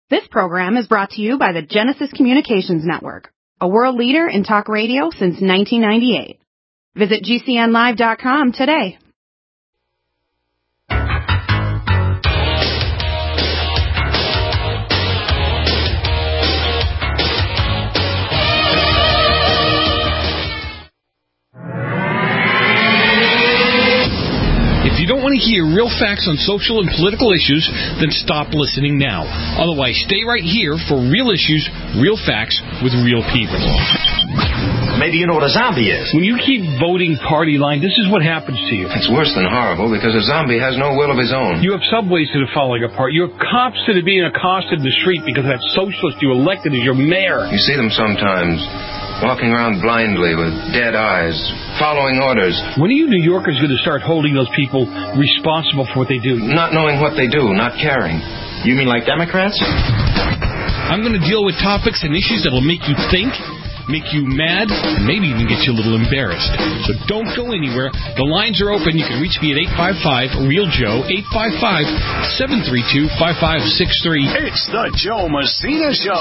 This program is brought to you by the Genesis Communications Network, a world leader in talk radio since 1998. Visit GCNlive.com today. If you don't want to hear real facts on social and political issues, then stop listening now. Otherwise, stay right here for real issues, real facts, with real people. Maybe you know what a zombie is. When you keep voting party line, this is what happens to you. It's worse than horrible because a zombie has no will of his own. You have subways that are falling apart. You have cops that are being accosted in the street because that socialist you elected as your mayor. You see them sometimes walking around blindly with dead eyes, following orders. When are you New Yorkers going to start holding those people responsible for what they do? Not knowing what they do, not caring. You mean like Democrats? I'm going to deal with topics and issues that will make you think, make you mad, and maybe even get you a little embarrassed. So don't go anywhere. The lines are open. You can reach me at 855-REAL-JOE, 855-732-5563. It's the Joe Messina Show.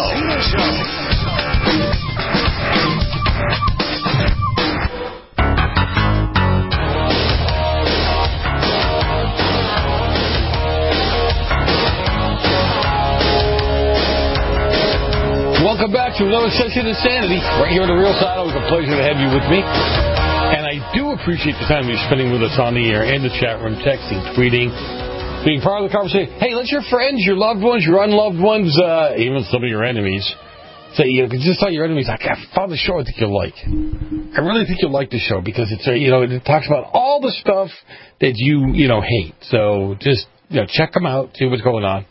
Welcome back to another session of Insanity, right here on The Real Side. Always a pleasure to have you with me. And I do appreciate the time you're spending with us on the air and the chat room, texting, tweeting, being part of the conversation. Hey, let your friends, your loved ones, your unloved ones, even some of your enemies, say, just tell your enemies, I found the show I think you'll like. I really think you'll like the show because it's, it talks about all the stuff that you hate. So just, check them out, see what's going on.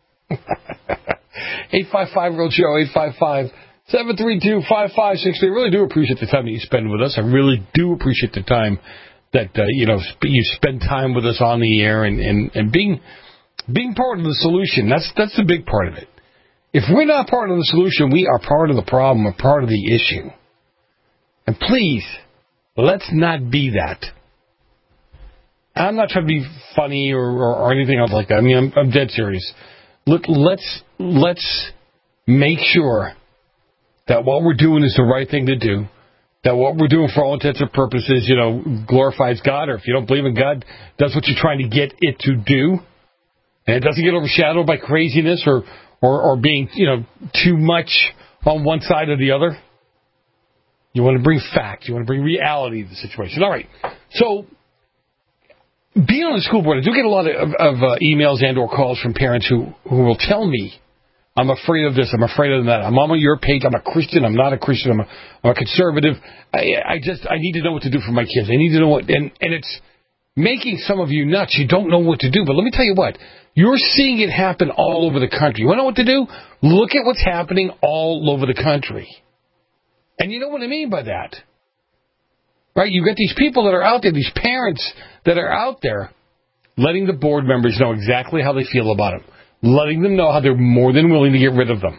855-REAL-JOE, 855-732-5563. I really do appreciate the time that you spend with us. I really do appreciate the time that, you spend time with us on the air and being part of the solution. That's the big part of it. If we're not part of the solution, we are part of the problem, or part of the issue. And please, let's not be that. I'm not trying to be funny or anything else like that. I mean, I'm dead serious. Look, let's make sure that what we're doing is the right thing to do, that what we're doing for all intents and purposes, glorifies God, or if you don't believe in God, does what you're trying to get it to do, and it doesn't get overshadowed by craziness or being, too much on one side or the other. You want to bring fact. You want to bring reality to the situation. All right. So, being on the school board, I do get a lot of emails and or calls from parents who will tell me, I'm afraid of this, I'm afraid of that, I'm on your page, I'm a Christian, I'm not a Christian, I'm a conservative. I need to know what to do for my kids. I need to know what, and it's making some of you nuts. You don't know what to do. But let me tell you what, you're seeing it happen all over the country. You want to know what to do? Look at what's happening all over the country. And you know what I mean by that. Right? You got these people that are out there, these parents that are out there, letting the board members know exactly how they feel about them, letting them know how they're more than willing to get rid of them.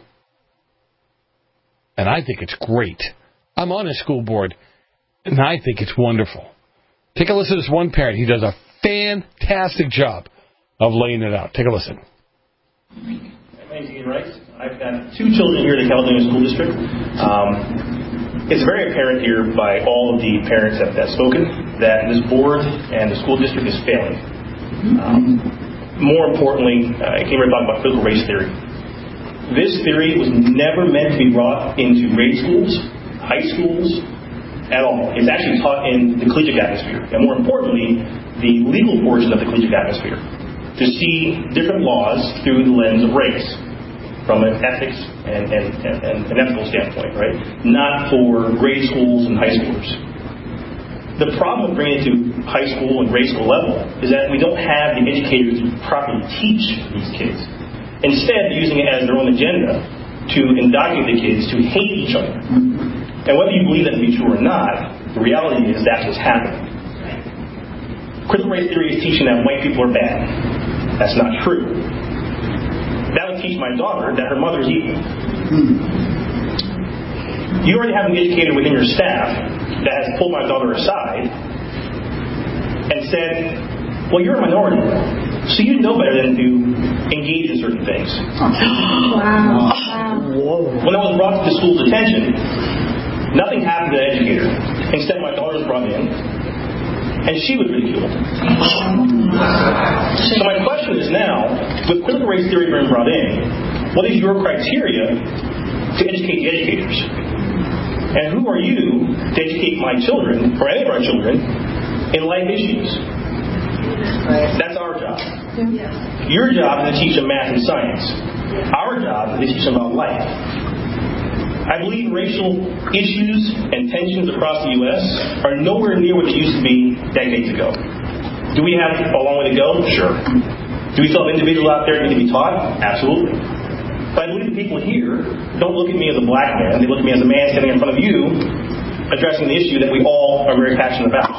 And I think it's great. I'm on a school board, and I think it's wonderful. Take a listen to this one parent. He does a fantastic job of laying it out. Take a listen. My name's Ian Rice. I've got 2 children here at the Caledonia School District. It's very apparent here by all of the parents that have spoken that this board and the school district is failing. More importantly, I came here to talk about critical race theory. This theory was never meant to be brought into grade schools, high schools, at all. It's actually taught in the collegiate atmosphere, and more importantly, the legal portion of the collegiate atmosphere, to see different laws through the lens of race, from an ethics and an ethical standpoint, right? Not for grade schools and high schoolers. The problem with bringing it to high school and grade school level is that we don't have the educators to properly teach these kids. Instead, they're using it as their own agenda to indoctrinate the kids to hate each other. And whether you believe that to be true or not, the reality is that's what's happening. Critical race theory is teaching that white people are bad. That's not true. That would teach my daughter that her mother is evil. You already have an educator within your staff that has pulled my daughter aside and said, well, you're a minority, so you know better than to engage in certain things. Wow. When that was brought to the school's attention, nothing happened to the educator. Instead, my daughter was brought in, and she was ridiculed. So my question is now, with critical race theory being brought in, what is your criteria to educate the educators? And who are you to educate my children, or any of our children, in life issues? That's our job. Your job is to teach them math and science. Our job is to teach them about life. I believe racial issues and tensions across the U.S. are nowhere near what they used to be decades ago. Do we have a long way to go? Sure. Do we still have individuals out there that need to be taught? Absolutely. But I believe the people here don't look at me as a black man. They look at me as a man standing in front of you addressing the issue that we all are very passionate about.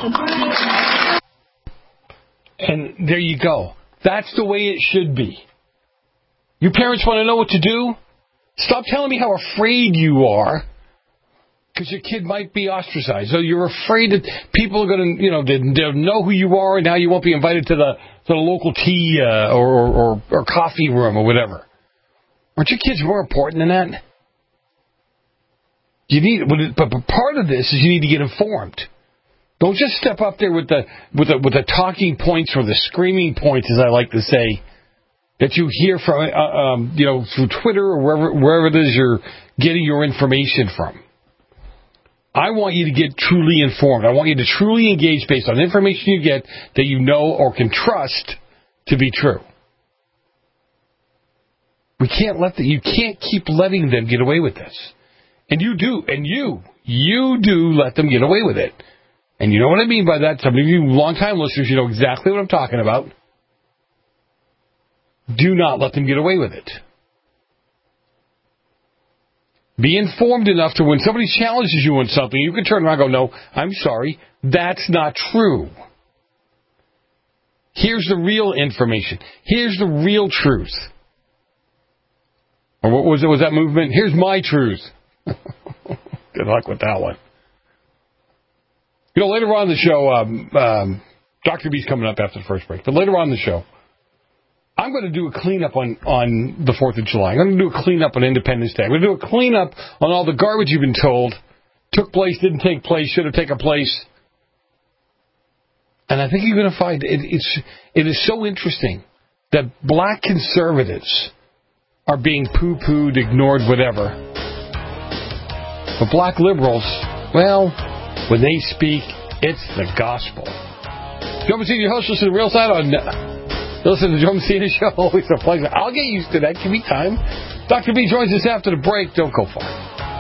And there you go. That's the way it should be. Your parents want to know what to do? Stop telling me how afraid you are because your kid might be ostracized. So you're afraid that people are going to, they'll know who you are and now you won't be invited to the local tea or coffee room or whatever. Aren't your kids more important than that? But part of this is you need to get informed. Don't just step up there with the talking points or the screaming points, as I like to say, that you hear from through Twitter or wherever it is you're getting your information from. I want you to get truly informed. I want you to truly engage based on information you get that you know or can trust to be true. We can't you can't keep letting them get away with this. And you do, and you do let them get away with it. And you know what I mean by that. Some of you long-time listeners, you know exactly what I'm talking about. Do not let them get away with it. Be informed enough to when somebody challenges you on something, you can turn around and go, no, I'm sorry, that's not true. Here's the real information. Here's the real truth. Or what was it? Was that movement? Here's my truth. Good luck with that one. Later on in the show, Dr. B's coming up after the first break. But later on in the show, I'm going to do a cleanup on the 4th of July. I'm going to do a cleanup on Independence Day. I'm going to do a cleanup on all the garbage you've been told took place, didn't take place, should have taken place. And I think you're going to find it is so interesting that black conservatives are being poo-pooed, ignored, whatever. But black liberals, well, when they speak, it's the gospel. Joe Messina, your host, listen to Real Side on... Listen to the Joe Messina Show. Always a pleasure. I'll get used to that. Give me time. Dr. B joins us after the break. Don't go far.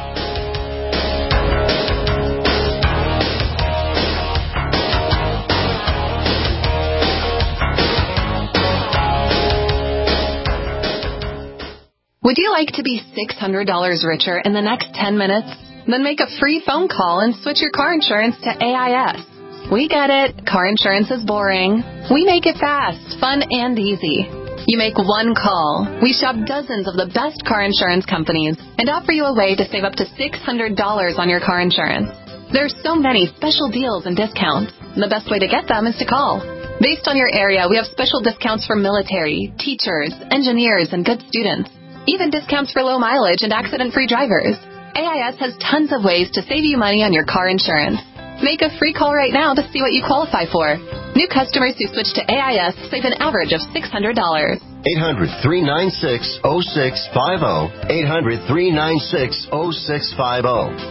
Would you like to be $600 richer in the next 10 minutes? Then make a free phone call and switch your car insurance to AIS. We get it. Car insurance is boring. We make it fast, fun, and easy. You make one call. We shop dozens of the best car insurance companies and offer you a way to save up to $600 on your car insurance. There's so many special deals and discounts. The best way to get them is to call. Based on your area, we have special discounts for military, teachers, engineers, and good students. Even discounts for low mileage and accident-free drivers. AIS has tons of ways to save you money on your car insurance. Make a free call right now to see what you qualify for. New customers who switch to AIS save an average of $600. 800-396-0650. 800-396-0650.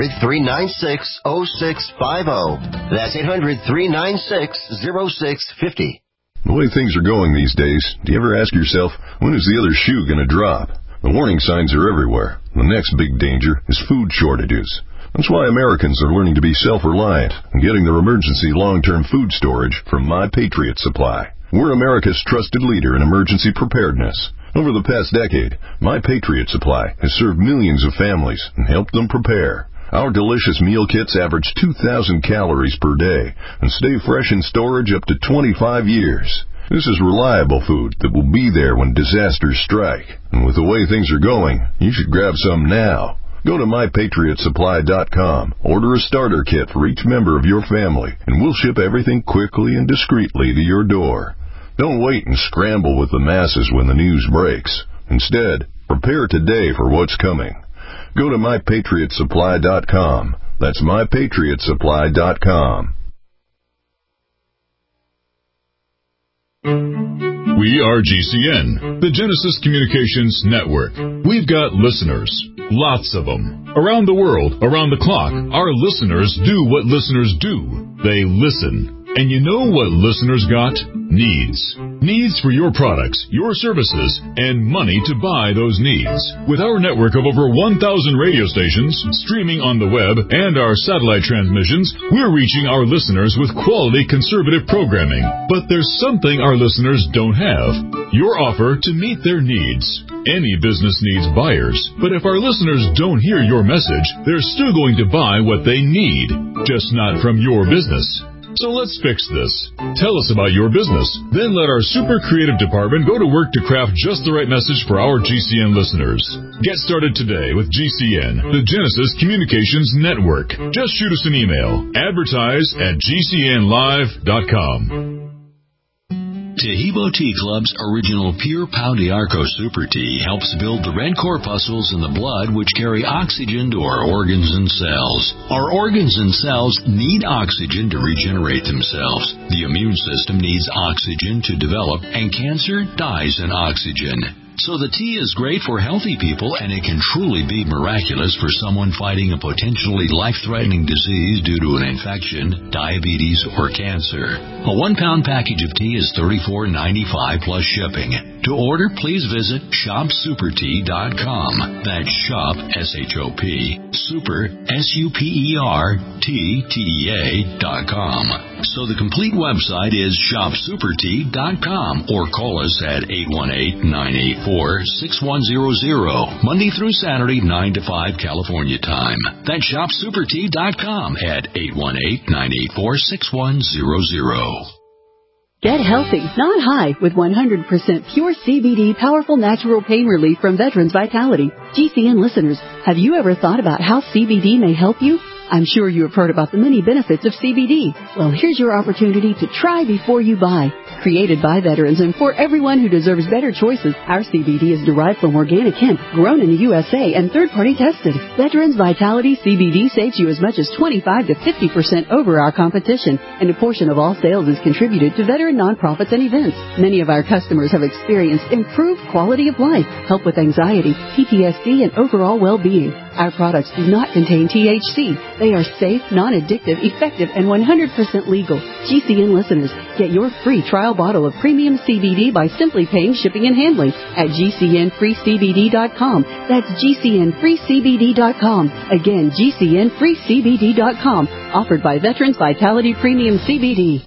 800-396-0650. That's 800-396-0650. The way things are going these days, do you ever ask yourself, when is the other shoe going to drop? The warning signs are everywhere. The next big danger is food shortages. That's why Americans are learning to be self-reliant and getting their emergency long-term food storage from My Patriot Supply. We're America's trusted leader in emergency preparedness. Over the past decade, My Patriot Supply has served millions of families and helped them prepare. Our delicious meal kits average 2,000 calories per day and stay fresh in storage up to 25 years. This is reliable food that will be there when disasters strike. And with the way things are going, you should grab some now. Go to MyPatriotSupply.com, order a starter kit for each member of your family, and we'll ship everything quickly and discreetly to your door. Don't wait and scramble with the masses when the news breaks. Instead, prepare today for what's coming. Go to MyPatriotSupply.com. That's MyPatriotSupply.com. We are GCN, the Genesis Communications Network. We've got listeners, lots of them. Around the world, around the clock, our listeners do what listeners do. They listen. And you know what listeners got? Needs. Needs for your products, your services, and money to buy those needs. With our network of over 1,000 radio stations, streaming on the web, and our satellite transmissions, we're reaching our listeners with quality conservative programming. But there's something our listeners don't have. Your offer to meet their needs. Any business needs buyers, but if our listeners don't hear your message, they're still going to buy what they need, just not from your business. So let's fix this. Tell us about your business. Then let our super creative department go to work to craft just the right message for our GCN listeners. Get started today with GCN, the Genesis Communications Network. Just shoot us an email. Advertise@GCNlive.com. Tahibo Tea Club's original Pure Pau d'Arco Super Tea helps build the red corpuscles in the blood which carry oxygen to our organs and cells. Our organs and cells need oxygen to regenerate themselves. The immune system needs oxygen to develop, and cancer dies in oxygen. So the tea is great for healthy people, and it can truly be miraculous for someone fighting a potentially life-threatening disease due to an infection, diabetes, or cancer. A 1-pound package of tea is $34.95 plus shipping. To order, please visit shopsupertea.com. That's shop, S-H-O-P, super, SUPERTTEA.com. So the complete website is shopsupertea.com, or call us at 818-984-6100, Monday through Saturday, 9 to 5 California time. That's shopsupertea.com at 818-984-6100. Get healthy, not high, with 100% pure CBD powerful natural pain relief from Veterans Vitality. GCN listeners, have you ever thought about how CBD may help you? I'm sure you have heard about the many benefits of CBD. Well, here's your opportunity to try before you buy. Created by veterans and for everyone who deserves better choices, our CBD is derived from organic hemp, grown in the USA, and third-party tested. Veterans Vitality CBD saves you as much as 25 to 50% over our competition, and a portion of all sales is contributed to veteran nonprofits and events. Many of our customers have experienced improved quality of life, help with anxiety, PTSD, and overall well-being. Our products do not contain THC. They are safe, non-addictive, effective, and 100% legal. GCN listeners, get your free trial bottle of premium CBD by simply paying shipping and handling at GCNFreeCBD.com. That's GCNFreeCBD.com. Again, GCNFreeCBD.com. Offered by Veterans Vitality Premium CBD.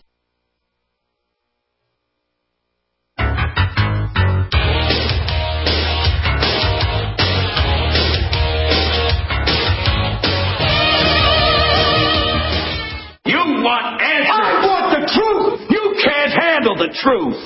The truth.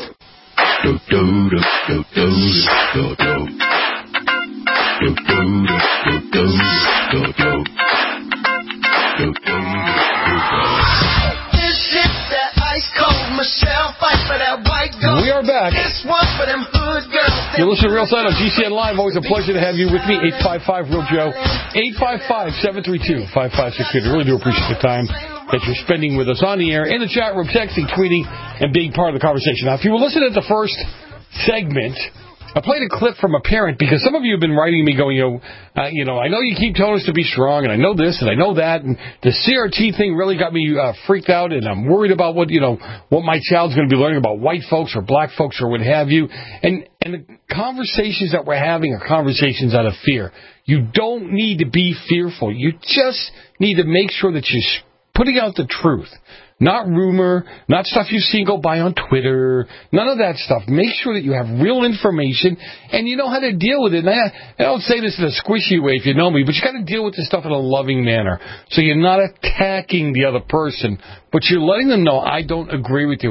We are back. You're listening to Real Side on GCN Live. Always a pleasure to have you with me. 855-REAL-JOE. 855-732-5568. I really do appreciate the time that you're spending with us on the air, in the chat room, texting, tweeting, and being part of the conversation. Now, if you were listening to the first segment, I played a clip from a parent because some of you have been writing me going, I know you keep telling us to be strong, and I know this, and I know that, and the CRT thing really got me freaked out, and I'm worried about what my child's going to be learning about white folks or black folks or what have you. And the conversations that we're having are conversations out of fear. You don't need to be fearful. You just need to make sure that you're putting out the truth. Not rumor, not stuff you've seen go by on Twitter, none of that stuff. Make sure that you have real information and you know how to deal with it. And I don't say this in a squishy way if you know me, but you got to deal with this stuff in a loving manner. So you're not attacking the other person, but you're letting them know, I don't agree with you.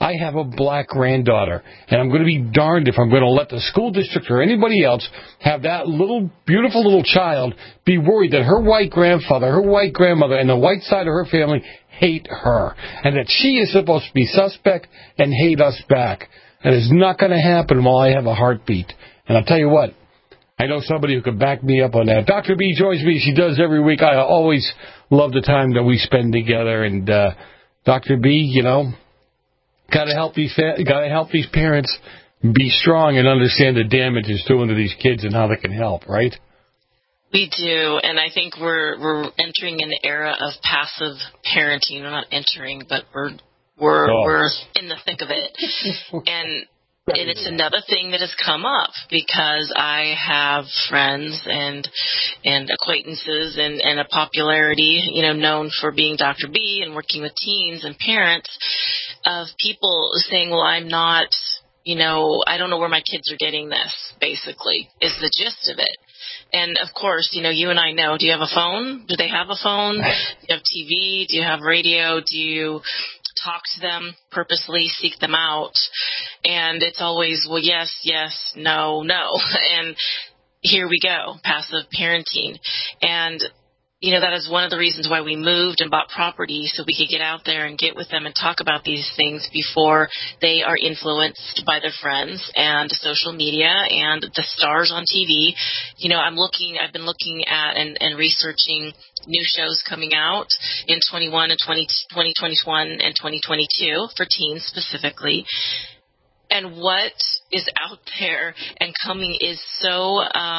I have a black granddaughter, and I'm going to be darned if I'm going to let the school district or anybody else have that little, beautiful little child be worried that her white grandfather, her white grandmother, and the white side of her family hate her, and that she is supposed to be suspect and hate us back. That is not going to happen while I have a heartbeat. And I'll tell you what, I know somebody who can back me up on that. Dr. B joins me. She does every week. I always love the time that we spend together. And Dr. B, you know, gotta help these parents be strong and understand the damage it's doing to these kids and how they can help, right? We do, and I think we're entering an era of passive parenting. We're not entering, but we're in the thick of it. And it's another thing that has come up because I have friends and acquaintances and a popularity, you know, known for being Dr. B and working with teens and parents of people saying, well, I'm not, you know, I don't know where my kids are getting this, basically, is the gist of it. And, of course, you know, you and I know, do you have a phone? Do they have a phone? Do you have TV? Do you have radio? Do you talk to them purposely, seek them out? And it's always, well, yes, yes, no, no. And here we go, passive parenting. And, you know, that is one of the reasons why we moved and bought property, so we could get out there and get with them and talk about these things before they are influenced by their friends and social media and the stars on TV. You know, I've been looking at and researching new shows coming out in 2021 and 2022 for teens specifically. And what is out there and coming is so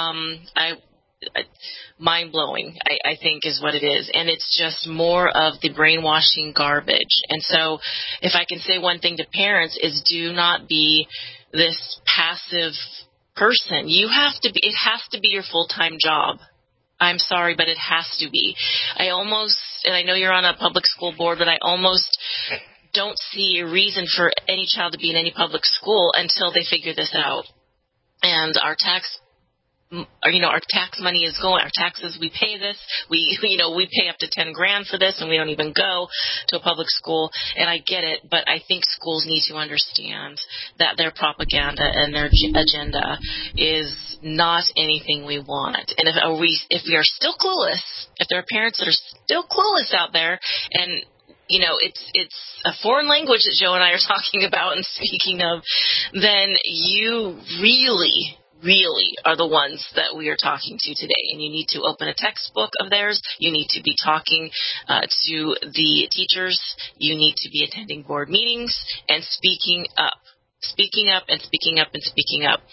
mind-blowing, I think, is what it is. And it's just more of the brainwashing garbage. And so if I can say one thing to parents is do not be this passive person. It has to be your full-time job. I'm sorry, but it has to be. And I know you're on a public school board, but I almost don't see a reason for any child to be in any public school until they figure this out. And our tax money is going, our taxes, we pay this, we pay up to $10,000 for this, and we don't even go to a public school. And I get it, but I think schools need to understand that their propaganda and their agenda is not anything we want. And if we are still clueless, if there are parents that are still clueless out there, and you know, it's a foreign language that Joe and I are talking about and speaking of, then you really are the ones that we are talking to today. And you need to open a textbook of theirs. You need to be talking to the teachers. You need to be attending board meetings and speaking up. Speaking up and speaking up and speaking up.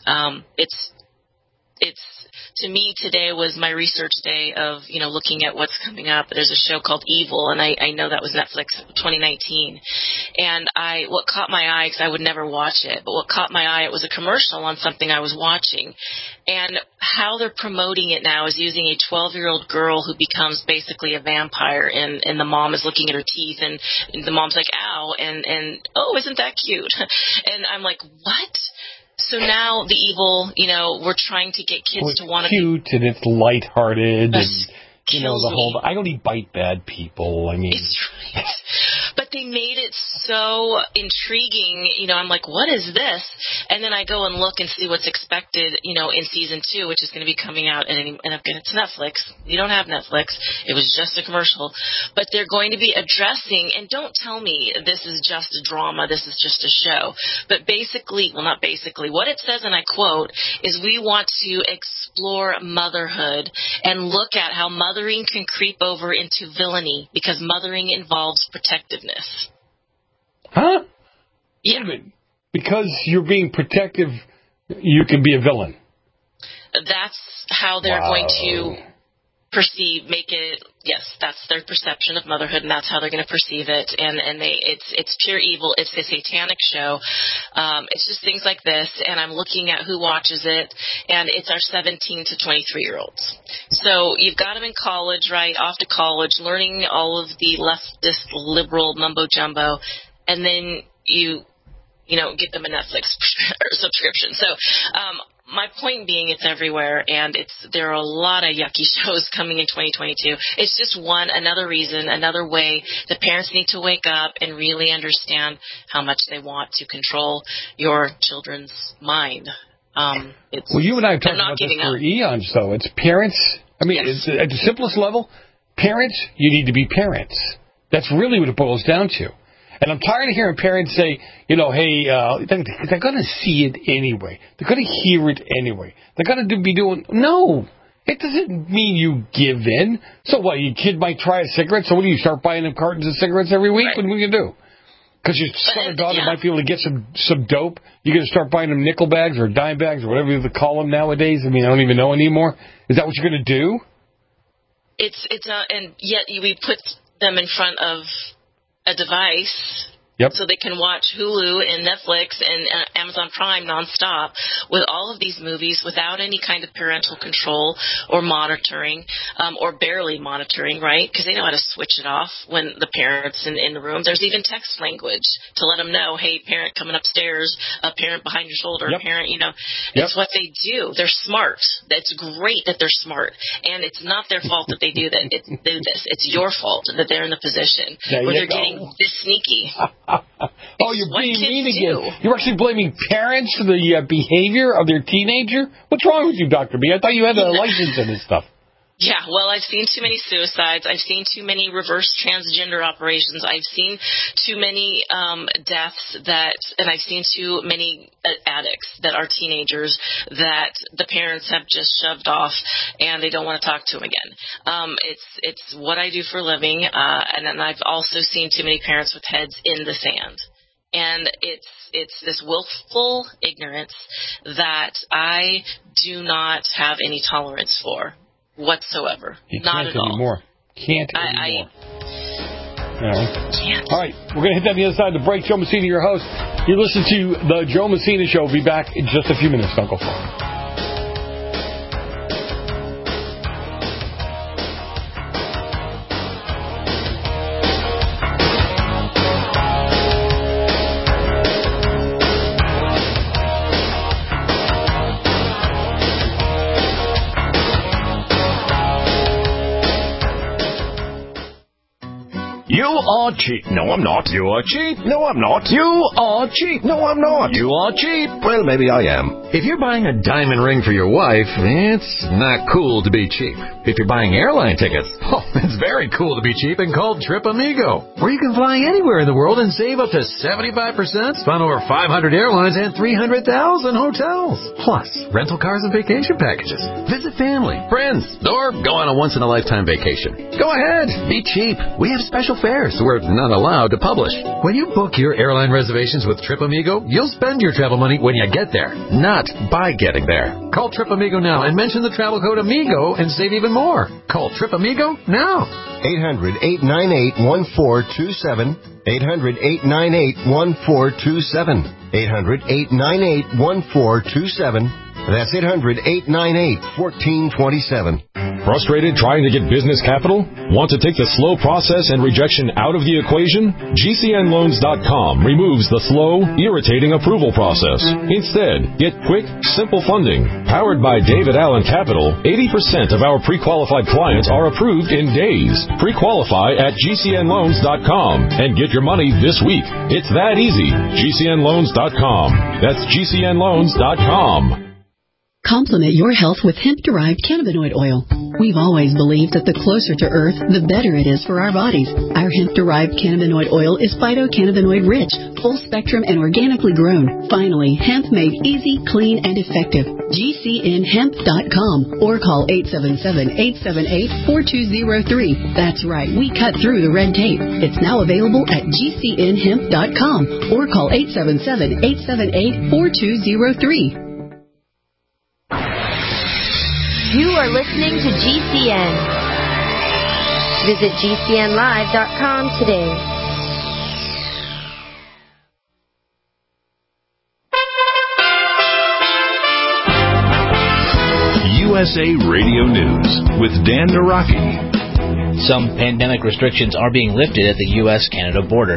It's to me, today was my research day of, you know, looking at what's coming up. There's a show called Evil, and I know that was Netflix 2019. And what caught my eye, because I would never watch it, but what caught my eye, it was a commercial on something I was watching. And how they're promoting it now is using a 12-year-old girl who becomes basically a vampire, and the mom is looking at her teeth, and the mom's like, ow, and oh, isn't that cute? And I'm like, what? So now the Evil, you know, we're trying to get kids to want to be cute, and it's lighthearted, and you know the whole. I only bite bad people. I mean, it's right. But they made it so intriguing. You know, I'm like, what is this? And then I go and look and see what's expected, you know, in season 2, which is going to be coming out, and it's Netflix. You don't have Netflix. It was just a commercial. But they're going to be addressing, and don't tell me this is just a drama, this is just a show. But basically, well, not basically, what it says, and I quote, is we want to explore motherhood and look at how mothering can creep over into villainy, because mothering involves protectiveness. Huh? Yeah. Because you're being protective, you can be a villain. That's how they're going to make it. Yes, that's their perception of motherhood, and that's how they're going to perceive it. And it's pure evil. It's a satanic show. It's just things like this, and I'm looking at who watches it, and it's our 17 to 23-year-olds. So you've got them in college, right, off to college, learning all of the leftist, liberal mumbo-jumbo, and then you get them a Netflix subscription. So my point being, it's everywhere, and there are a lot of yucky shows coming in 2022. It's just another reason, another way that parents need to wake up and really understand how much they want to control your children's mind. Well, you and I have talked about this for eons, though. It's parents. I mean, it's, at the simplest level, parents, you need to be parents. That's really what it boils down to. And I'm tired of hearing parents say, hey, they're going to see it anyway. They're going to hear it anyway. They're going to be doing... No, it doesn't mean you give in. So what, your kid might try a cigarette, so what do you start buying them cartons of cigarettes every week? Right. What are you going to do? Because your son or daughter might be able to get some dope. You're going to start buying them nickel bags or dime bags or whatever you call them nowadays. I mean, I don't even know anymore. Is that what you're going to do? And yet we put them in front of a device so they can watch Hulu and Netflix and Amazon Prime nonstop with all of these movies without any kind of parental control or monitoring or barely monitoring, right? Because they know how to switch it off when the parent's in the room. There's even text language to let them know, hey, parent coming upstairs, a parent behind your shoulder, parent, It's what they do. They're smart. It's great that they're smart. And it's not their fault that they do that. It's your fault that they're in the position where they're getting this sneaky. You're being mean again. You're actually blaming parents for the behavior of their teenager? What's wrong with you, Dr. B? I thought you had a license in this stuff. Yeah, well, I've seen too many suicides. I've seen too many reverse transgender operations. I've seen too many deaths and I've seen too many addicts that are teenagers that the parents have just shoved off and they don't want to talk to them again. It's what I do for a living, and then I've also seen too many parents with heads in the sand. And it's this willful ignorance that I do not have any tolerance for. Whatsoever. Not at all. Can't anymore. All right, we're going to hit that on the other side of the break. Joe Messina, your host. You listen to The Joe Messina Show. We'll be back in just a few minutes. Don't go far. You are cheap. No, I'm not. You are cheap. No, I'm not. You are cheap. No, I'm not. You are cheap. Well, maybe I am. If you're buying a diamond ring for your wife, it's not cool to be cheap. If you're buying airline tickets, it's very cool to be cheap and called Trip Amigo, where you can fly anywhere in the world and save up to 75%, fund over 500 airlines and 300,000 hotels. Plus, rental cars and vacation packages. Visit family, friends, or go on a once-in-a-lifetime vacation. Go ahead. Be cheap. We have special fares we're not allowed to publish. When you book your airline reservations with Trip Amigo, you'll spend your travel money when you get there, not by getting there. Call Trip Amigo now and mention the travel code AMIGO and save even more. Call Trip Amigo now. 800-898-1427. 800-898-1427. 800-898-1427. That's 800-898-1427. Frustrated trying to get business capital? Want to take the slow process and rejection out of the equation? GCNloans.com removes the slow, irritating approval process. Instead, get quick, simple funding. Powered by David Allen Capital, 80% of our pre-qualified clients are approved in days. Pre-qualify at GCNloans.com and get your money this week. It's that easy. GCNloans.com. That's GCNloans.com. Complement your health with hemp-derived cannabinoid oil. We've always believed that the closer to Earth, the better it is for our bodies. Our hemp-derived cannabinoid oil is phytocannabinoid-rich, full-spectrum, and organically grown. Finally, hemp made easy, clean, and effective. GCNhemp.com or call 877-878-4203. That's right, we cut through the red tape. It's now available at GCNhemp.com or call 877-878-4203. You are listening to GCN. Visit GCNlive.com today. USA Radio News with Dan Naraki. Some pandemic restrictions are being lifted at the U.S.-Canada border.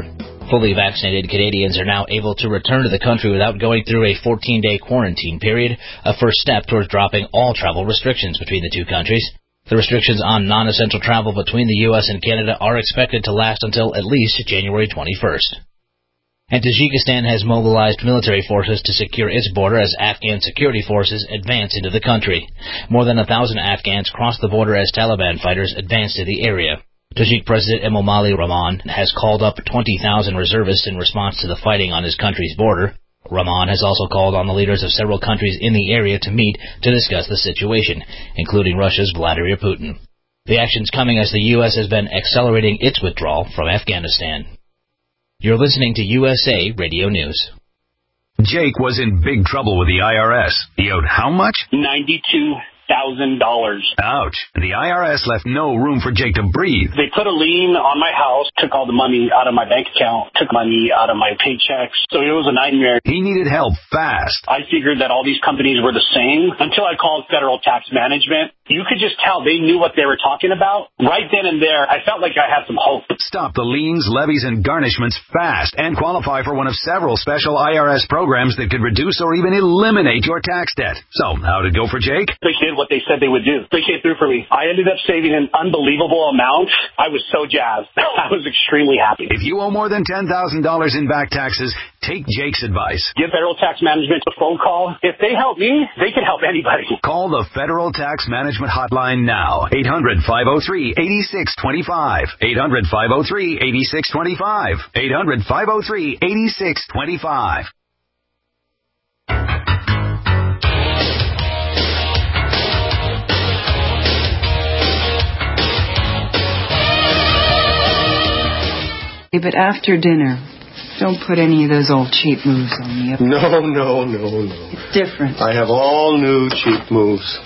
Fully vaccinated Canadians are now able to return to the country without going through a 14-day quarantine period, a first step towards dropping all travel restrictions between the two countries. The restrictions on non-essential travel between the U.S. and Canada are expected to last until at least January 21st. And Tajikistan has mobilized military forces to secure its border as Afghan security forces advance into the country. More than 1,000 Afghans crossed the border as Taliban fighters advanced to the area. Tajik President Emomali Rahman has called up 20,000 reservists in response to the fighting on his country's border. Rahman has also called on the leaders of several countries in the area to meet to discuss the situation, including Russia's Vladimir Putin. The action's coming as the U.S. has been accelerating its withdrawal from Afghanistan. You're listening to USA Radio News. Jake was in big trouble with the IRS. He owed how much? $92,000. Ouch. The IRS left no room for Jake to breathe. They put a lien on my house, took all the money out of my bank account, took money out of my paychecks. So it was a nightmare. He needed help fast. I figured that all these companies were the same until I called Federal Tax Management. You could just tell they knew what they were talking about. Right then and there, I felt like I had some hope. Stop the liens, levies, and garnishments fast and qualify for one of several special IRS programs that could reduce or even eliminate your tax debt. So, how did it go for Jake? They did what they said they would do. They came through for me. I ended up saving an unbelievable amount. I was so jazzed. I was extremely happy. If you owe more than $10,000 in back taxes, take Jake's advice. Give Federal Tax Management a phone call. If they help me, they can help anybody. Call the Federal Tax Management hotline now. 800-503-8625. 800-503-8625. 800-503-8625. But after dinner, don't put any of those old cheap moves on me. No. It's different. I have all new cheap moves.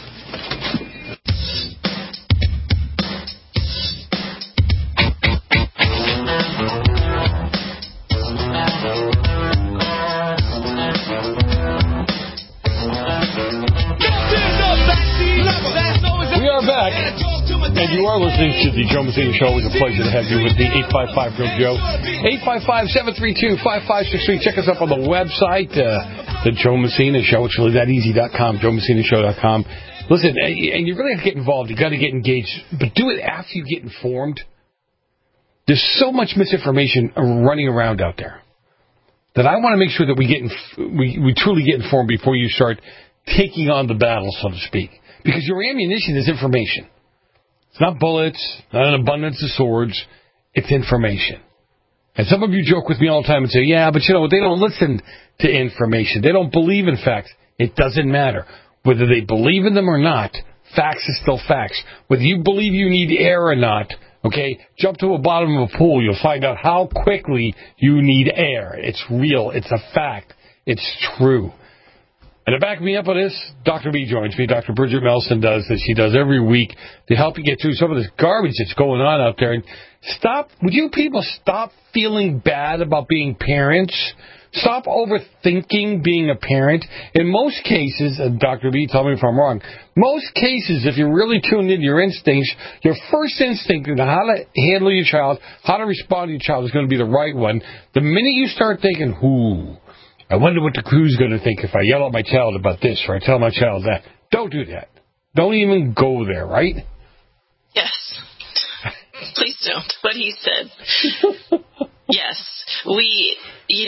We are back. And you are listening to the Joe Messina Show. It was a pleasure to have you with the 855-GROW-JOE. 855-732-5563. Check us up on the website, the Joe Messina Show. It's really thateasy.com, JoeMessinaShow.com. Listen, and you really have to get involved. You got to get engaged. But do it after you get informed. There's so much misinformation running around out there that I want to make sure that we truly get informed before you start taking on the battle, so to speak. Because your ammunition is information. It's not bullets, not an abundance of swords. It's information. And some of you joke with me all the time and say, yeah, but they don't listen to information. They don't believe in facts. It doesn't matter. Whether they believe in them or not, facts is still facts. Whether you believe you need air or not, okay, jump to the bottom of a pool. You'll find out how quickly you need air. It's real. It's a fact. It's true. And to back me up on this, Dr. B joins me. Dr. Bridget Melson does this. She does every week to help you get through some of this garbage that's going on out there. And would you people stop feeling bad about being parents? Stop overthinking being a parent. In most cases, and Dr. B, tell me if I'm wrong, most cases, if you're really tuned into your instincts, your first instinct on how to handle your child, how to respond to your child is going to be the right one. The minute you start thinking, I wonder what the crew's going to think if I yell at my child about this or I tell my child that. Don't do that. Don't even go there, right? Yes. Please don't. What he said. Yes. We,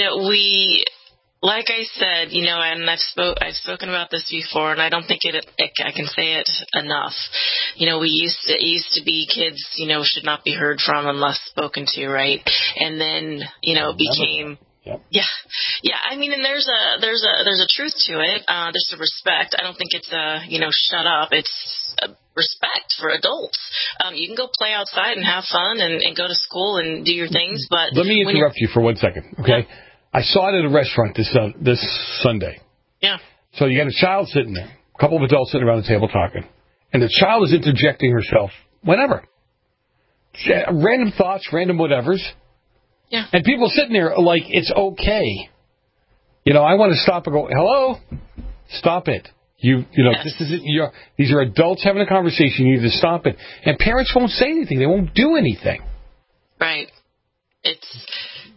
like I said, and I've spoken about this before, and I don't think I can say it enough. It used to be kids, should not be heard from unless spoken to, right? And then, it became... Yep. Yeah. I mean, and there's a truth to it. There's a respect. I don't think it's shut up. It's a respect for adults. You can go play outside and have fun and go to school and do your things, but let me interrupt you for 1 second, okay? Yeah. I saw it at a restaurant this Sunday. Yeah. So you got a child sitting there, a couple of adults sitting around the table talking, and the child is interjecting herself whenever. Random thoughts, random whatevers. Yeah. And people sitting there like it's okay. I want to stop and go, hello? Stop it. Yes. This isn't these are adults having a conversation. You need to stop it. And parents won't say anything. They won't do anything. Right.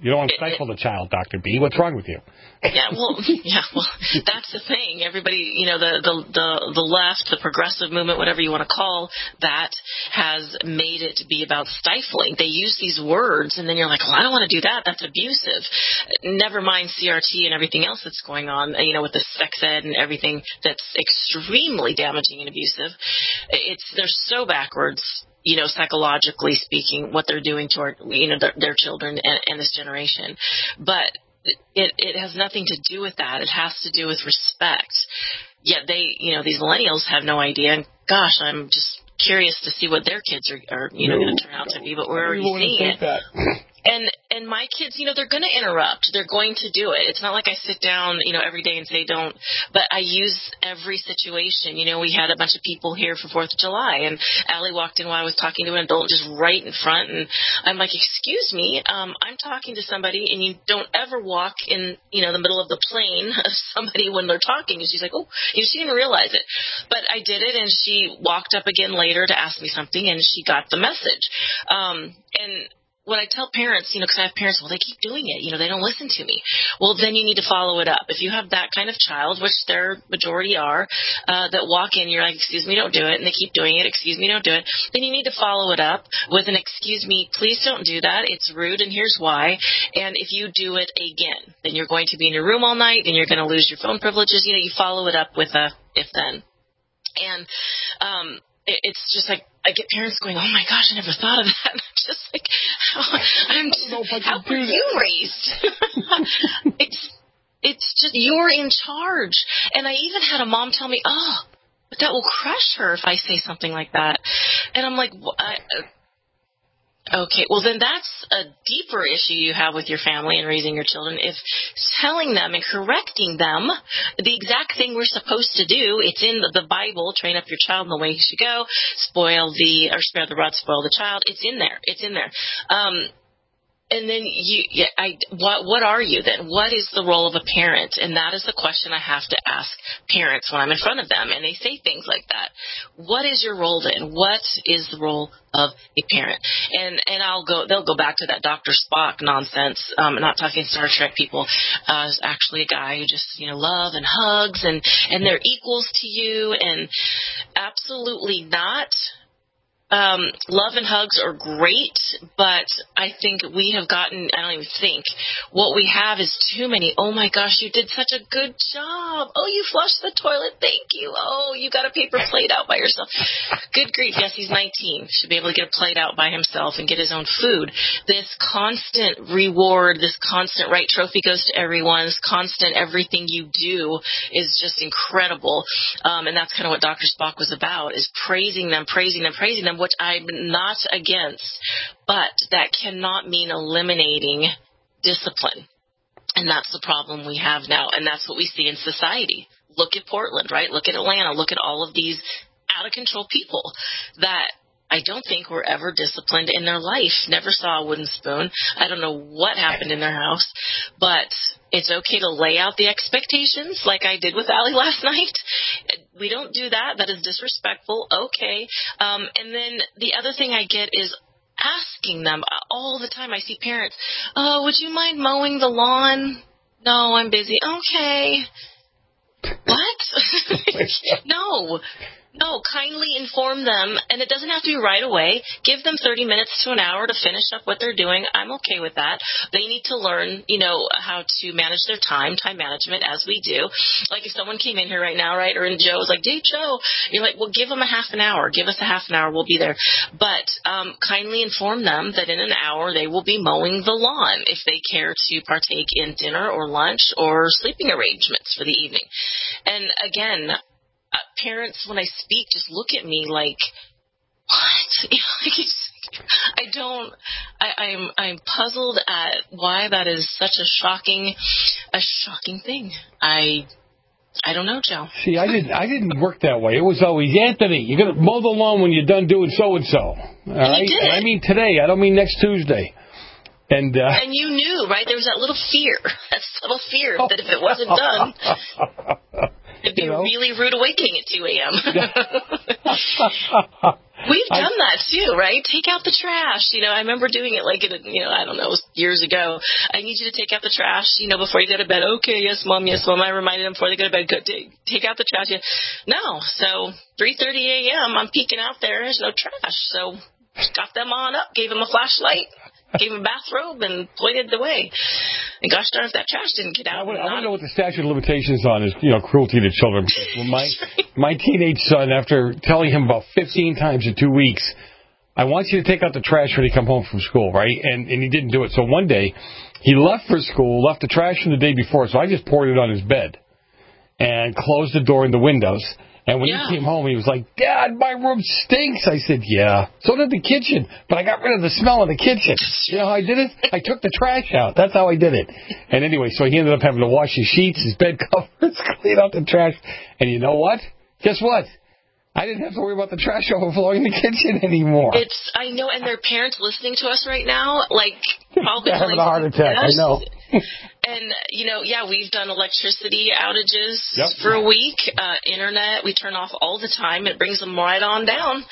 You don't want to stifle the child, Dr. B. What's wrong with you? Well, that's the thing. Everybody, the left, the progressive movement, whatever you want to call that, has made it to be about stifling. They use these words, and then you're like, well, I don't want to do that. That's abusive. Never mind CRT and everything else that's going on, with the sex ed and everything that's extremely damaging and abusive. They're so backwards. Psychologically speaking, what they're doing to our, their children and this generation. But it has nothing to do with that. It has to do with respect. Yet they, these millennials have no idea. And gosh, I'm just curious to see what their kids are going to turn out to be. But we're already seeing it. And my kids, they're going to interrupt. They're going to do it. It's not like I sit down, every day and say don't. But I use every situation. We had a bunch of people here for 4th of July, and Allie walked in while I was talking to an adult just right in front. And I'm like, excuse me, I'm talking to somebody, and you don't ever walk in, the middle of the plane of somebody when they're talking. And she's like, oh, she didn't realize it. But I did it, and she walked up again later to ask me something, and she got the message. And what I tell parents, because I have parents, well, they keep doing it. They don't listen to me. Well, then you need to follow it up. If you have that kind of child, which their majority are, that walk in, you're like, excuse me, don't do it, and they keep doing it, excuse me, don't do it, then you need to follow it up with an excuse me, please don't do that. It's rude, and here's why. And if you do it again, then you're going to be in your room all night, and you're going to lose your phone privileges. You follow it up with a if-then. And it's just like, I get parents going, oh my gosh, I never thought of that. I'm just like, how were you raised? It's just, you're in charge. And I even had a mom tell me, oh, but that will crush her if I say something like that. And I'm like, okay, well, then that's a deeper issue you have with your family and raising your children. If telling them and correcting them, the exact thing we're supposed to do, it's in the Bible, train up your child in the way he should go, spare the rod, spoil the child. It's in there. It's in there. And then what are you then? What is the role of a parent? And that is the question I have to ask parents when I'm in front of them. And they say things like that. What is your role then? What is the role of a parent? And they'll go back to that Dr. Spock nonsense. I'm not talking Star Trek people. It's actually a guy who just, love and hugs and they're equals to you. And absolutely not. Love and hugs are great, but I think we have gotten, I don't even think, what we have is too many, oh my gosh, you did such a good job. Oh, you flushed the toilet, thank you. Oh, you got a paper plate out by yourself. Good grief, yes, he's 19. Should be able to get a plate out by himself and get his own food. This constant reward, this constant right trophy goes to everyone, this constant everything you do is just incredible. And that's kind of what Dr. Spock was about, is praising them, which I'm not against, but that cannot mean eliminating discipline. And that's the problem we have now, and that's what we see in society. Look at Portland, right? Look at Atlanta. Look at all of these out-of-control people that I don't think were ever disciplined in their life. Never saw a wooden spoon. I don't know what happened in their house, but it's okay to lay out the expectations like I did with Allie last night. We don't do that. That is disrespectful. Okay. And then the other thing I get is asking them all the time. I see parents, oh, would you mind mowing the lawn? No, I'm busy. Okay. What? No, kindly inform them, and it doesn't have to be right away. Give them 30 minutes to an hour to finish up what they're doing. I'm okay with that. They need to learn, how to manage their time management, as we do. Like if someone came in here right now, right, or in Joe's like, hey, Joe, you're like, well, give them a half an hour. Give us a half an hour. We'll be there. But kindly inform them that in an hour they will be mowing the lawn if they care to partake in dinner or lunch or sleeping arrangements for the evening. And again, parents, when I speak, just look at me like, what? I'm puzzled at why that is such a shocking thing. I don't know, Joe. See, I didn't work that way. It was always, Anthony, you're going to mow the lawn when you're done doing so-and-so. All right? And I mean today. I don't mean next Tuesday. And you knew, right? There was that little fear that if it wasn't done... It'd be a really rude awakening at 2 a.m. We've done that too, right? Take out the trash. I remember doing it like, I don't know, years ago. I need you to take out the trash, before you go to bed. Okay, yes, Mom. I reminded them before they go to bed, take out the trash. No. So 3:30 a.m., I'm peeking out there. There's no trash. So got them on up, gave them a flashlight, gave them a bathrobe, and pointed the way. And gosh darn if that trash didn't get out. I want to know what the statute of limitations on is, cruelty to children. Well, my teenage son, after telling him about 15 times in 2 weeks, I want you to take out the trash when you come home from school, right? And he didn't do it. So one day, he left for school, left the trash from the day before, so I just poured it on his bed and closed the door and the windows. And when he came home, he was like, Dad, my room stinks. I said, yeah. So did the kitchen, but I got rid of the smell of the kitchen. You know how I did it? I took the trash out. That's how I did it. And anyway, so he ended up having to wash his sheets, his bed covers, clean out the trash. And you know what? Guess what? I didn't have to worry about the trash overflowing in the kitchen anymore. I know, and their parents listening to us right now, probably they're having a heart attack. I know. And, we've done electricity outages for a week. Internet, we turn off all the time. It brings them right on down.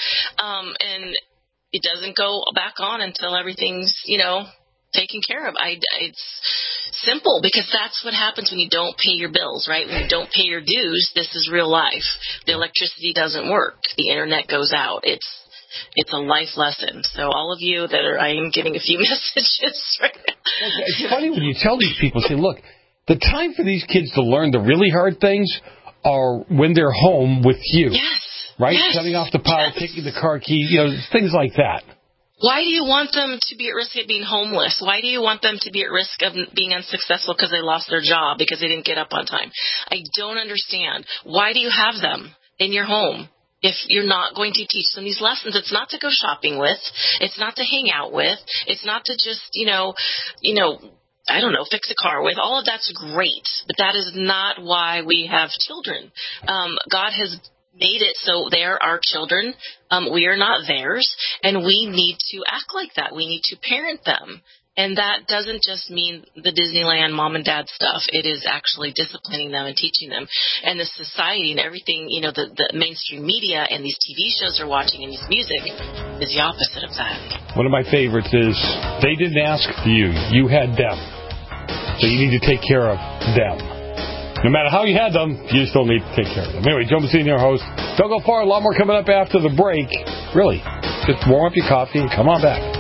And it doesn't go back on until everything's, taken care of. It's simple because that's what happens when you don't pay your bills, right? When you don't pay your dues, this is real life. The electricity doesn't work. The Internet goes out. It's a life lesson. So all of you I am getting a few messages right now. It's funny when you tell these people, say, look, the time for these kids to learn the really hard things are when they're home with you. Yes. Right? Yes. Shutting off the power, taking the car key, things like that. Why do you want them to be at risk of being homeless? Why do you want them to be at risk of being unsuccessful because they lost their job, because they didn't get up on time? I don't understand. Why do you have them in your home? If you're not going to teach them these lessons, it's not to go shopping with. It's not to hang out with. It's not to just, I don't know, fix a car with. All of that's great, but that is not why we have children. God has made it so they're our children. We are not theirs, and we need to act like that. We need to parent them. And that doesn't just mean the Disneyland mom and dad stuff. It is actually disciplining them and teaching them. And the society and everything, the mainstream media and these TV shows they're watching and this music is the opposite of that. One of my favorites is they didn't ask for you. You had them. So you need to take care of them. No matter how you had them, you still need to take care of them. Anyway, Joe Messina, your host. Don't go far. A lot more coming up after the break. Really. Just warm up your coffee and come on back.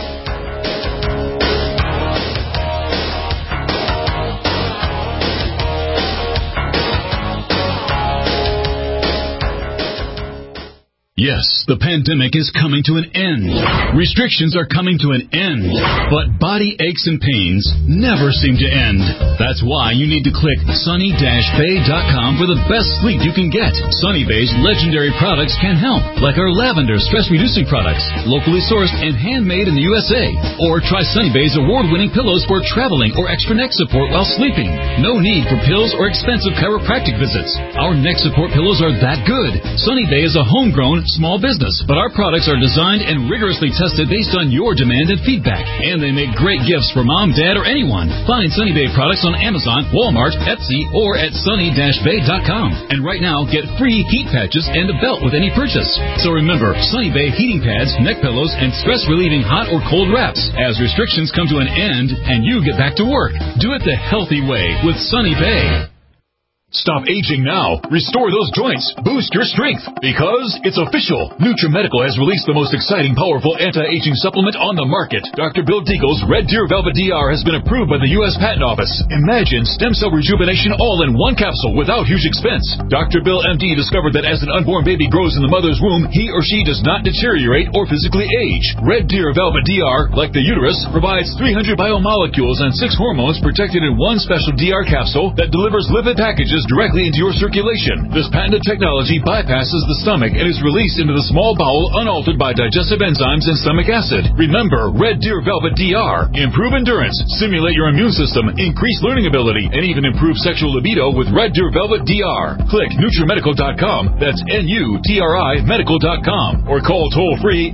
Yes, the pandemic is coming to an end. Restrictions are coming to an end. But body aches and pains never seem to end. That's why you need to click sunny-bay.com for the best sleep you can get. Sunny Bay's legendary products can help, like our lavender stress-reducing products, locally sourced and handmade in the USA. Or try Sunny Bay's award-winning pillows for traveling or extra neck support while sleeping. No need for pills or expensive chiropractic visits. Our neck support pillows are that good. Sunny Bay is a homegrown small business, but our products are designed and rigorously tested based on your demand and feedback. And they make great gifts for mom, dad, or anyone. Find Sunny Bay products on Amazon, Walmart, Etsy, or at sunny-bay.com. And right now, get free heat patches and a belt with any purchase. So remember, Sunny Bay heating pads, neck pillows, and stress-relieving hot or cold wraps as restrictions come to an end and you get back to work. Do it the healthy way with Sunny Bay. Stop aging now. Restore those joints. Boost your strength. Because it's official. NutriMedical has released the most exciting, powerful anti-aging supplement on the market. Dr. Bill Deagle's Red Deer Velvet DR has been approved by the U.S. Patent Office. Imagine stem cell rejuvenation all in one capsule without huge expense. Dr. Bill MD discovered that as an unborn baby grows in the mother's womb, he or she does not deteriorate or physically age. Red Deer Velvet DR, like the uterus, provides 300 biomolecules and 6 hormones protected in one special DR capsule that delivers lipid packages directly into your circulation. This patented technology bypasses the stomach and is released into the small bowel unaltered by digestive enzymes and stomach acid. Remember, Red Deer Velvet DR. Improve endurance, stimulate your immune system, increase learning ability, and even improve sexual libido with Red Deer Velvet DR. Click NutriMedical.com, that's NUTRI Medical.com, or call toll-free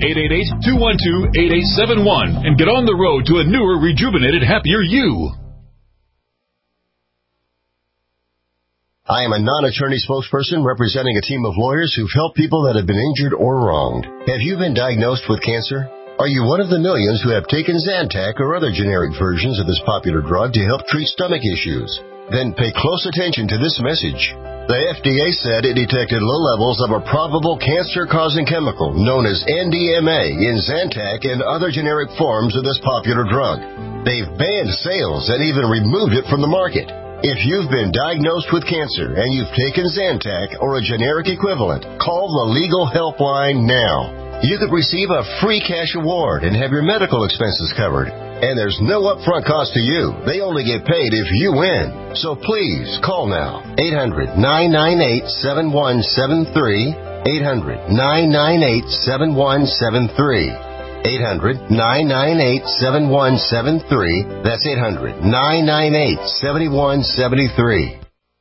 888-212-8871 and get on the road to a newer, rejuvenated, happier you. I am a non-attorney spokesperson representing a team of lawyers who've helped people that have been injured or wronged. Have you been diagnosed with cancer? Are you one of the millions who have taken Zantac or other generic versions of this popular drug to help treat stomach issues? Then pay close attention to this message. The FDA said it detected low levels of a probable cancer-causing chemical known as NDMA in Zantac and other generic forms of this popular drug. They've banned sales and even removed it from the market. If you've been diagnosed with cancer and you've taken Zantac or a generic equivalent, call the legal helpline now. You could receive a free cash award and have your medical expenses covered. And there's no upfront cost to you. They only get paid if you win. So please call now. 800-998-7173. 800-998-7173. 800-998-7173. That's 800-998-7173.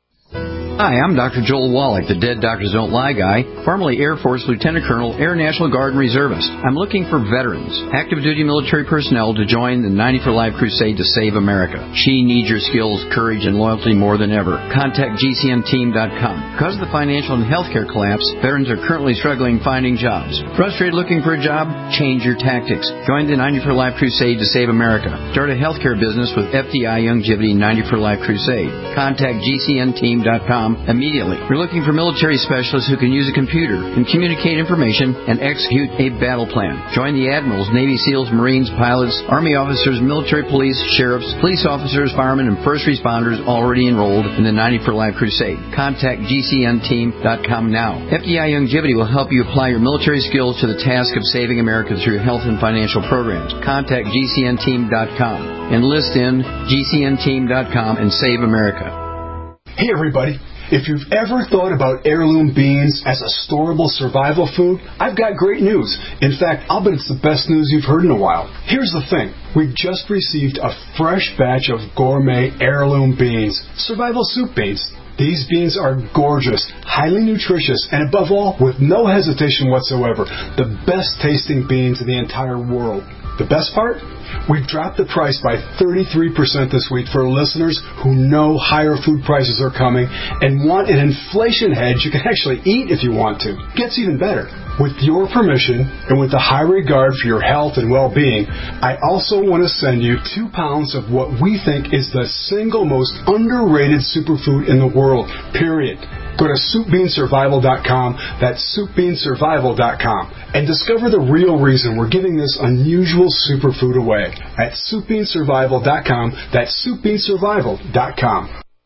Hi, I'm Dr. Joel Wallach, the Dead Doctors Don't Lie guy, formerly Air Force Lieutenant Colonel, Air National Guard and Reservist. I'm looking for veterans, active duty military personnel to join the 90 for Life crusade to save America. She needs your skills, courage, and loyalty more than ever. Contact GCNteam.com. Because of the financial and healthcare collapse, veterans are currently struggling finding jobs. Frustrated looking for a job? Change your tactics. Join the 90 for Life crusade to save America. Start a healthcare business with FDI Youngevity 90 for Life crusade. Contact GCNteam.com immediately. We're looking for military specialists who can use a computer and communicate information and execute a battle plan. Join the admirals, Navy SEALs, Marines, pilots, Army officers, military police, sheriffs, police officers, firemen, and first responders already enrolled in the 90 for Life crusade. Contact GCNteam.com now. FDI Youngevity will help you apply your military skills to the task of saving America through health and financial programs. Contact GCNteam.com. Enlist in GCNteam.com and save America. Hey everybody, if you've ever thought about heirloom beans as a storable survival food, I've got great news. In fact, I'll bet it's the best news you've heard in a while. Here's the thing. We've just received a fresh batch of gourmet heirloom beans, survival soup beans. These beans are gorgeous, highly nutritious, and above all, with no hesitation whatsoever, the best tasting beans in the entire world. The best part? We've dropped the price by 33% this week for listeners who know higher food prices are coming and want an inflation hedge you can actually eat if you want to. Gets even better. With your permission and with a high regard for your health and well-being, I also want to send you 2 pounds of what we think is the single most underrated superfood in the world, period. Go to SoupBeanSurvival.com, that's SoupBeanSurvival.com, and discover the real reason we're giving this unusual superfood away at SoupBeanSurvival.com, that's SoupBeanSurvival.com.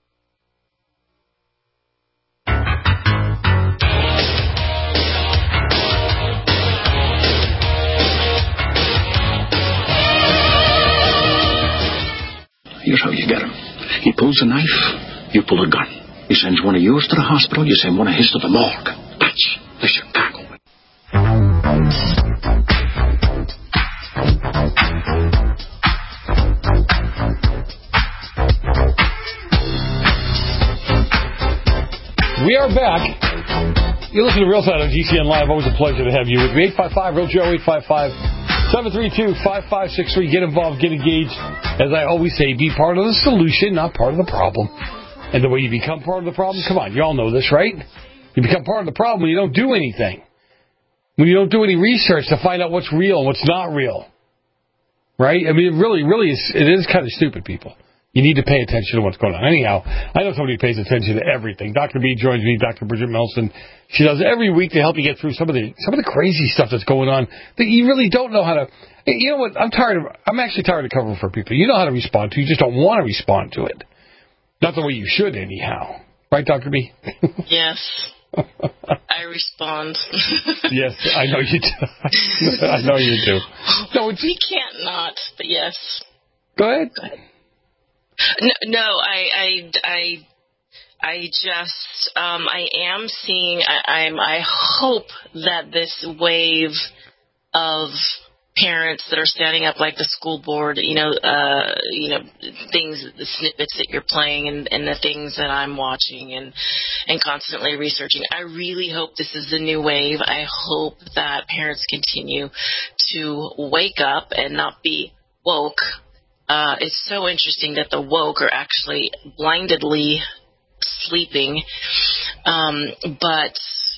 Here's how you get him. He pulls a knife, you pull a gun. He sends one of yours to the hospital, you send one of his to the morgue. That's the Chicago way. We are back. You listen to Real Side on GCN Live. Always a pleasure to have you with me. 855-REAL-JOE, 855-732-5563. Get involved, get engaged. As I always say, be part of the solution, not part of the problem. And the way you become part of the problem, come on, you all know this, right? You become part of the problem when you don't do anything. When you don't do any research to find out what's real and what's not real. Right? I mean, it is kind of stupid, people. You need to pay attention to what's going on. Anyhow, I know somebody who pays attention to everything. Dr. B joins me, Dr. Bridget Melson. She does every week to help you get through some of the crazy stuff that's going on that you really don't know how to. You know what? I'm actually tired of covering for people. You know how to respond to. You just don't want to respond to it. Not the way you should, anyhow. Right, Dr. B? Yes. I respond. Yes, I know you do. I know you do. No, we can't not, but yes. Go ahead. No, I am seeing, I hope that this wave of parents that are standing up like the school board, things, the snippets that you're playing and the things that I'm watching and constantly researching. I really hope this is the new wave. I hope that parents continue to wake up and not be woke. It's so interesting that the woke are actually blindedly sleeping. But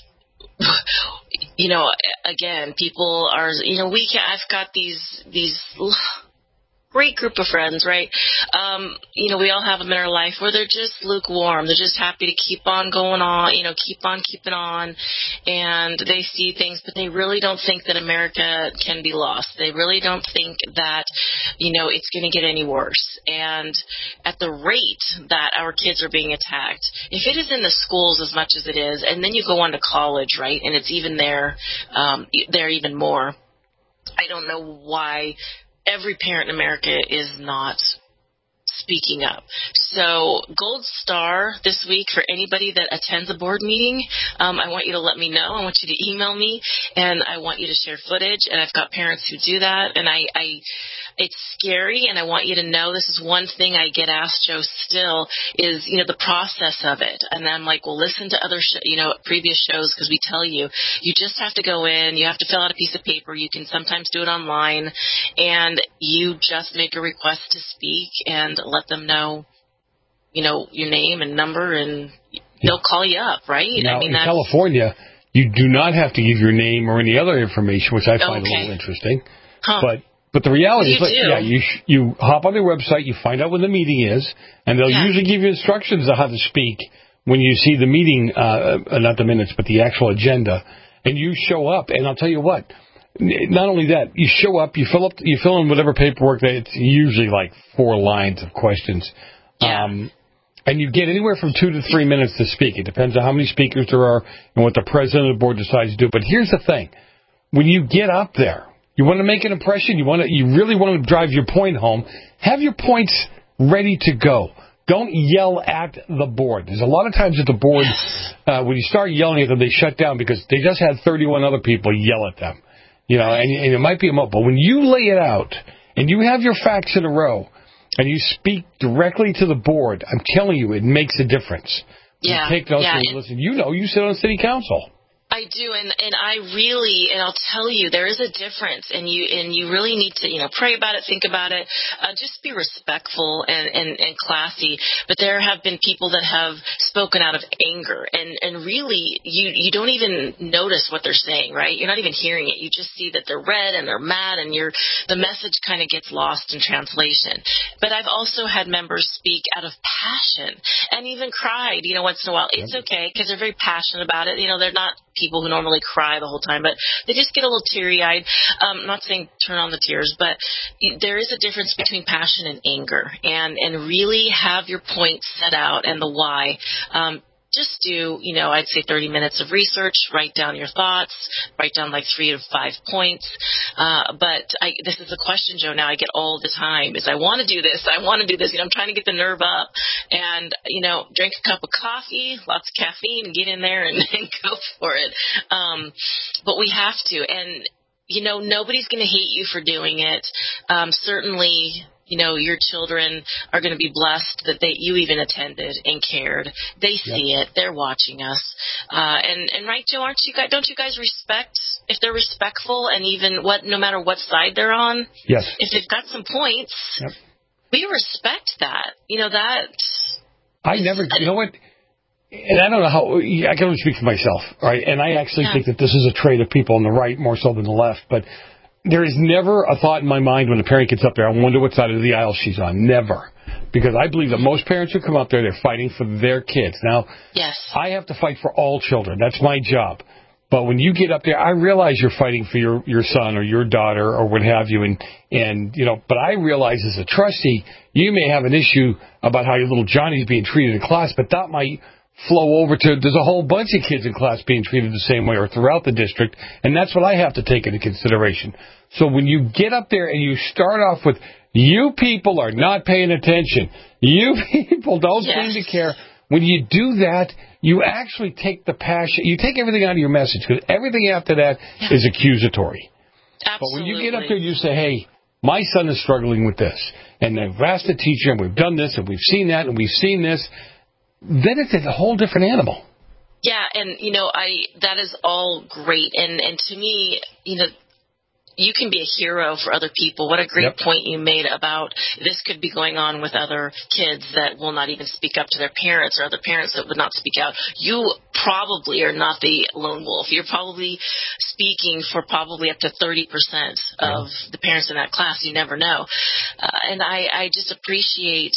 again, people are, I've got these great group of friends, right? We all have them in our life where they're just lukewarm. They're just happy to keep on going on, keep on keeping on. And they see things, but they really don't think that America can be lost. They really don't think that, it's going to get any worse. And at the rate that our kids are being attacked, if it is in the schools as much as it is, and then you go on to college, right, and it's even there even more, I don't know why every parent in America is not speaking up. So Gold Star this week for anybody that attends a board meeting, I want you to let me know. I want you to email me, and I want you to share footage. And I've got parents who do that, and it's scary, and I want you to know this is one thing I get asked, Joe, still is, the process of it. And I'm like, well, listen to other, previous shows, because we tell you, you just have to go in, you have to fill out a piece of paper. You can sometimes do it online, and you just make a request to speak and let them know, your name and number, and they'll call you up, right? Now, in California, you do not have to give your name or any other information, which I find a little interesting. Huh. But the reality is, you hop on their website, you find out when the meeting is, and they'll usually give you instructions on how to speak when you see the meeting, not the minutes, but the actual agenda, and you show up. And I'll tell you what, not only that, you show up, you fill in whatever paperwork. It's usually like 4 lines of questions. And you get anywhere from 2 to 3 minutes to speak. It depends on how many speakers there are and what the president of the board decides to do. But here's the thing. When you get up there, you want to make an impression, you really want to drive your point home, have your points ready to go. Don't yell at the board. There's a lot of times at the board, when you start yelling at them, they shut down because they just had 31 other people yell at them. And it might be a moment. But when you lay it out and you have your facts in a row and you speak directly to the board, I'm telling you, it makes a difference. You take notes and listen. You sit on city council. I do, and I'll tell you, there is a difference, and you really need to, pray about it, think about it, just be respectful and classy. But there have been people that have spoken out of anger, and really, you don't even notice what they're saying, right? You're not even hearing it. You just see that they're red and they're mad, and the message kind of gets lost in translation. But I've also had members speak out of passion and even cried, once in a while. It's okay because they're very passionate about it. They're not people who normally cry the whole time, but they just get a little teary-eyed. I'm not saying turn on the tears, but there is a difference between passion and anger, and really have your points set out and the why. Just do, I'd say 30 minutes of research, write down your thoughts, write down like 3 to 5 points. But this is a question, Joe, now I get all the time is I want to do this. I'm trying to get the nerve up and, drink a cup of coffee, lots of caffeine, and get in there and go for it. But we have to. And, nobody's going to hate you for doing it. Certainly, your children are going to be blessed that you even attended and cared. They see it. They're watching us. And right, Joe, don't you guys respect, if they're respectful and even no matter what side they're on? Yes. If they've got some points, we respect that. You know what? And I don't know how, I can only speak for myself, right? And I actually think that this is a trait of people on the right more so than the left, but there is never a thought in my mind when a parent gets up there, I wonder what side of the aisle she's on. Never. Because I believe that most parents who come up there, they're fighting for their kids. Now, I have to fight for all children. That's my job. But when you get up there, I realize you're fighting for your son or your daughter or what have you. And but I realize as a trustee, you may have an issue about how your little Johnny's being treated in class, but that might flow over to there's a whole bunch of kids in class being treated the same way or throughout the district, and that's what I have to take into consideration. So when you get up there and you start off with, you people are not paying attention, you people don't seem to care, when you do that, you actually take the passion, you take everything out of your message, because everything after that is accusatory. Absolutely. But when you get up there and you say, hey, my son is struggling with this, and they've asked the teacher, and we've done this, and we've seen that, and we've seen this, then it's a whole different animal. Yeah, and, that is all great. And to me, you can be a hero for other people. What a great point you made about this could be going on with other kids that will not even speak up to their parents, or other parents that would not speak out. You probably are not the lone wolf. You're probably speaking for probably up to 30% of the parents in that class. You never know. And I just appreciate,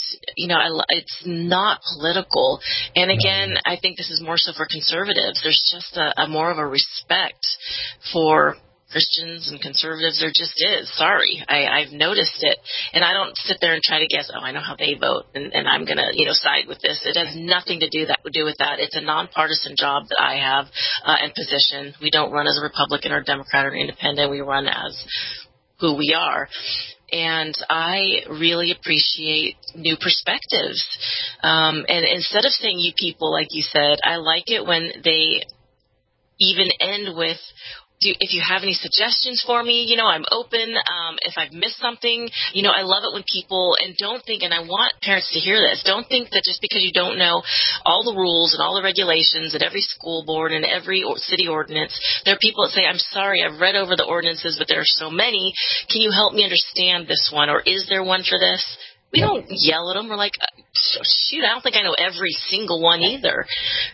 it's not political. And again, I think this is more so for conservatives. There's just a more of a respect for Christians and conservatives. There just is. Sorry. I've noticed it. And I don't sit there and try to guess, I know how they vote, and I'm going to, side with this. It has nothing to do with that. It's a nonpartisan job that I have and position. We don't run as a Republican or Democrat or independent. We run as who we are. And I really appreciate new perspectives. And instead of saying you people, like you said, I like it when they even end with, if you have any suggestions for me, I'm open. If I've missed something, I love it when people, and don't think, and I want parents to hear this, don't think that just because you don't know all the rules and all the regulations at every school board and every city ordinance, there are people that say, I'm sorry, I've read over the ordinances, but there are so many. Can you help me understand this one? Or is there one for this? We don't yell at them. We're like, shoot, I don't think I know every single one either.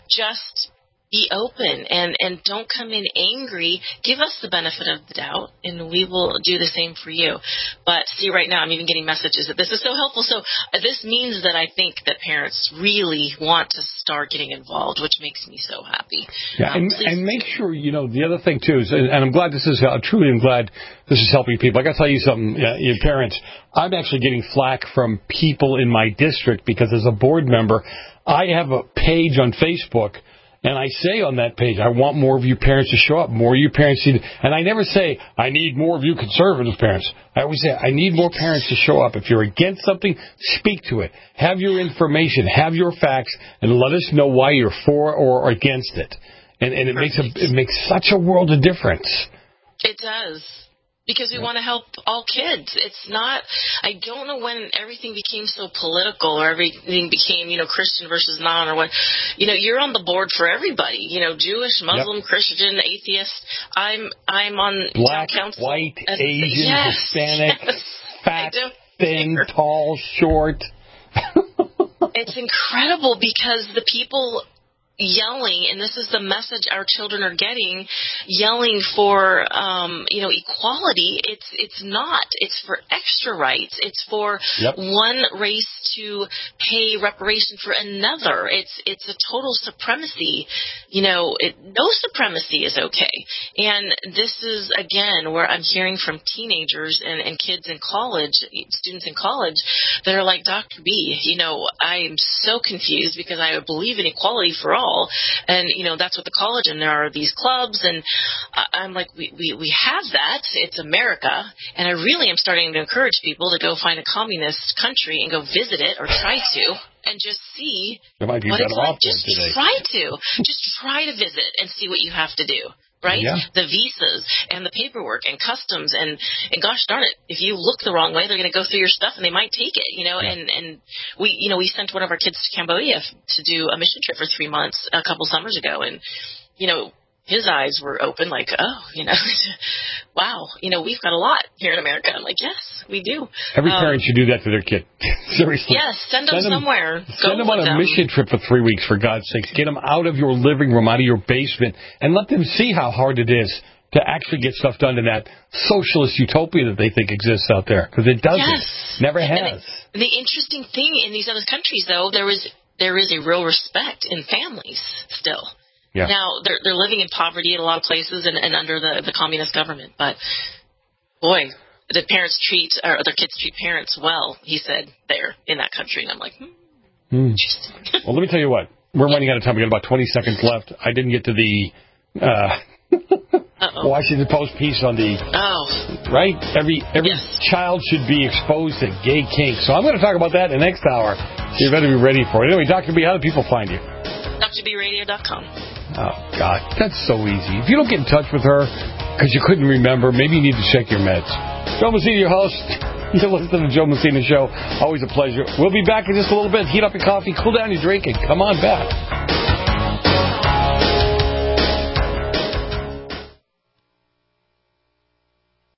Just be open and don't come in angry. Give us the benefit of the doubt, and we will do the same for you. But see, right now I'm even getting messages that this is so helpful. So this means that I think that parents really want to start getting involved, which makes me so happy. Yeah, and make sure, the other thing, too, is, and I'm glad this is, truly am glad this is helping people. I got to tell you something, your parents, I'm actually getting flack from people in my district because as a board member, I have a page on Facebook. And I say on that page, I want more of you parents to show up, more of you parents. And I never say, I need more of you conservative parents. I always say, I need more parents to show up. If you're against something, speak to it. Have your information, have your facts, and let us know why you're for or against it. And it makes such a world of difference. It does. Because we want to help all kids. It's not, I don't know when everything became so political or everything became, Christian versus non or what. You're on the board for everybody. Jewish, Muslim, Christian, atheist. I'm on Black, council. White, Asian, Hispanic, fat, thin, tall, short. It's incredible because the people yelling, and this is the message our children are getting, yelling for, equality. It's not. It's for extra rights. It's for one race to pay reparation for another. It's a total supremacy. No supremacy is okay. And this is, again, where I'm hearing from teenagers and kids in college, students in college, that are like, Dr. B, I am so confused because I believe in equality for all. And, that's what the college, and there are these clubs, and I'm like, we have that. It's America. And I really am starting to encourage people to go find a communist country and go visit it or try to and just see what it's like. Just try to visit and see what you have to do. Right? Yeah. The visas and the paperwork and customs and gosh darn it, if you look the wrong way, they're going to go through your stuff and they might take it, and we sent one of our kids to Cambodia to do a mission trip for 3 months a couple summers ago, and, his eyes were open like, wow, we've got a lot here in America. I'm like, yes, we do. Every parent should do that to their kid. Seriously. Yes, send them somewhere. Send them on a mission trip for 3 weeks, for God's sakes. Get them out of your living room, out of your basement, and let them see how hard it is to actually get stuff done in that socialist utopia that they think exists out there. Because it doesn't. Yes. Never has. And the interesting thing in these other countries, though, there is a real respect in families still. Yeah. Now, they're living in poverty in a lot of places and under the communist government. But, boy, the parents their kids treat parents well, he said, there in that country. And I'm like, interesting. Well, let me tell you what. We're running out of time. We got about 20 seconds left. I didn't get to the Washington Post piece on the... Right? Every child should be exposed to gay kink. So I'm going to talk about that in the next hour. You better be ready for it. Anyway, Dr. B, how do people find you? DrBRadio.com. Oh, God, that's so easy. If you don't get in touch with her because you couldn't remember, maybe you need to check your meds. Joe Messina, your host. You're listening to the Joe Messina Show. Always a pleasure. We'll be back in just a little bit. Heat up your coffee, cool down your drink, and come on back.